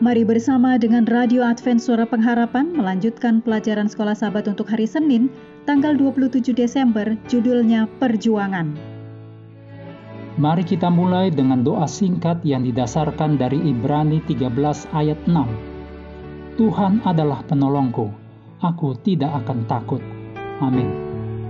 Mari bersama dengan Radio Advent Suara Pengharapan melanjutkan pelajaran Sekolah Sabat untuk hari Senin, tanggal 27 Desember, judulnya Perjuangan. Mari kita mulai dengan doa singkat yang didasarkan dari Ibrani 13 ayat 6. Tuhan adalah penolongku, aku tidak akan takut. Amin.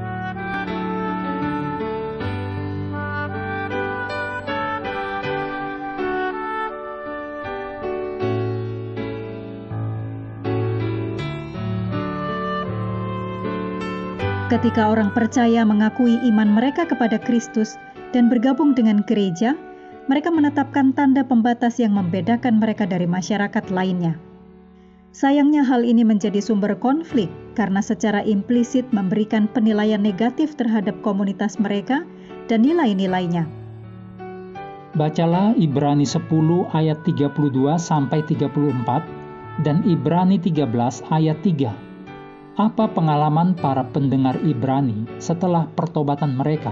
Ketika orang percaya mengakui iman mereka kepada Kristus dan bergabung dengan gereja, mereka menetapkan tanda pembatas yang membedakan mereka dari masyarakat lainnya. Sayangnya hal ini menjadi sumber konflik karena secara implisit memberikan penilaian negatif terhadap komunitas mereka dan nilai-nilainya. Bacalah Ibrani 10 ayat 32 sampai 34 dan Ibrani 13 ayat 3. Apa pengalaman para pendengar Ibrani setelah pertobatan mereka?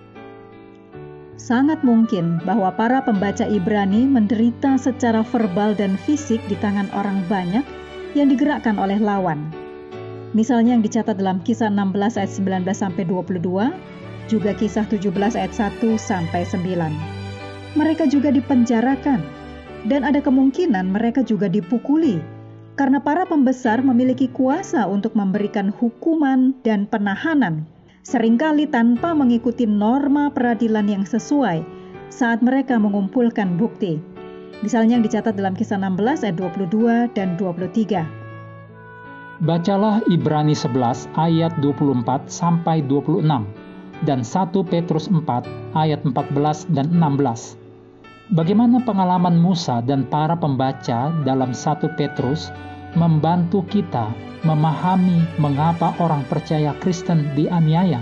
Sangat mungkin bahwa para pembaca Ibrani menderita secara verbal dan fisik di tangan orang banyak yang digerakkan oleh lawan. Misalnya yang dicatat dalam Kisah 16 ayat 19 sampai 22, juga Kisah 17 ayat 1 sampai 9. Mereka juga dipenjarakan dan ada kemungkinan mereka juga dipukuli. Karena para pembesar memiliki kuasa untuk memberikan hukuman dan penahanan, seringkali tanpa mengikuti norma peradilan yang sesuai saat mereka mengumpulkan bukti. Misalnya yang dicatat dalam Kisah 16 ayat 22 dan 23. Bacalah Ibrani 11 ayat 24 sampai 26 dan 1 Petrus 4 ayat 14 dan 16. Bagaimana pengalaman Musa dan para pembaca dalam 1 Petrus membantu kita memahami mengapa orang percaya Kristen dianiaya?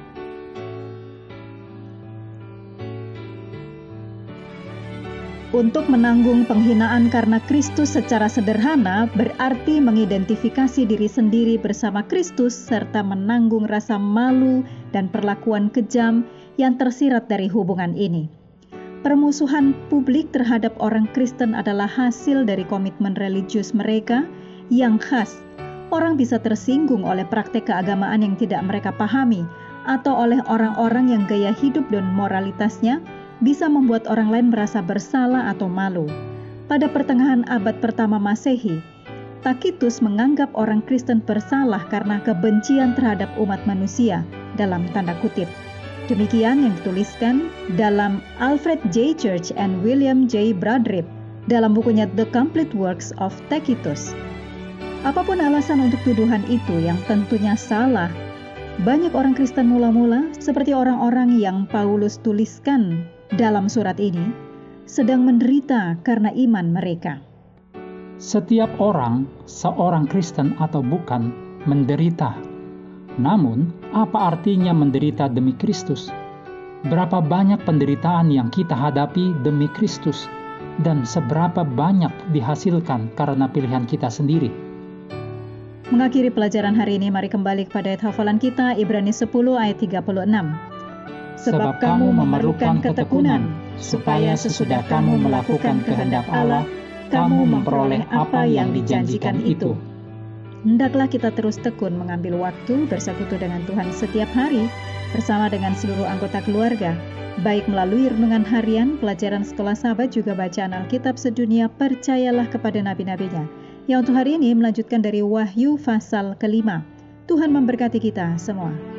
Untuk menanggung penghinaan karena Kristus secara sederhana berarti mengidentifikasi diri sendiri bersama Kristus serta menanggung rasa malu dan perlakuan kejam yang tersirat dari hubungan ini. Permusuhan publik terhadap orang Kristen adalah hasil dari komitmen religius mereka yang khas. Orang bisa tersinggung oleh praktek keagamaan yang tidak mereka pahami atau oleh orang-orang yang gaya hidup dan moralitasnya bisa membuat orang lain merasa bersalah atau malu. Pada pertengahan abad pertama Masehi, Tacitus menganggap orang Kristen bersalah karena kebencian terhadap umat manusia dalam tanda kutip. Demikian yang dituliskan dalam Alfred J. Church and William J. Bradripp dalam bukunya The Complete Works of Tacitus. Apapun alasan untuk tuduhan itu yang tentunya salah, banyak orang Kristen mula-mula seperti orang-orang yang Paulus tuliskan dalam surat ini sedang menderita karena iman mereka. Setiap orang, seorang Kristen atau bukan, menderita. Namun, apa artinya menderita demi Kristus? Berapa banyak penderitaan yang kita hadapi demi Kristus? Dan seberapa banyak dihasilkan karena pilihan kita sendiri? Mengakhiri pelajaran hari ini, mari kembali kepada ayat hafalan kita, Ibrani 10 ayat 36. Sebab kamu memerlukan ketekunan, supaya sesudah kamu melakukan kehendak Allah, kamu memperoleh apa yang dijanjikan itu. Hendaklah kita terus tekun mengambil waktu bersekutu dengan Tuhan setiap hari bersama dengan seluruh anggota keluarga, baik melalui renungan harian, pelajaran sekolah sahabat, juga bacaan Alkitab sedunia, percayalah kepada nabi-nabinya. Yang untuk hari ini melanjutkan dari Wahyu pasal ke-5. Tuhan memberkati kita semua.